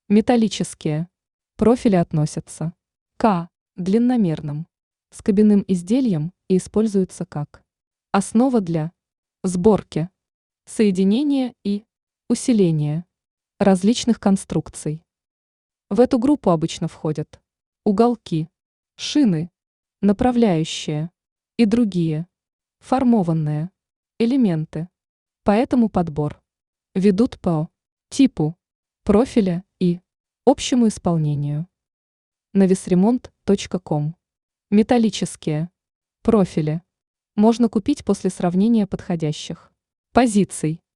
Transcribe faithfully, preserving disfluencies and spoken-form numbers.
Металлические профили относятся к длинномерным скобяным изделиям и используются как основа для сборки, соединения и усиления различных конструкций. В эту группу обычно входят уголки, шины, направляющие и другие формованные элементы. Поэтому подбор ведут по типу профиля и общему исполнению. Навесремонт точка ком. Металлические профили можно купить после сравнения подходящих позиций.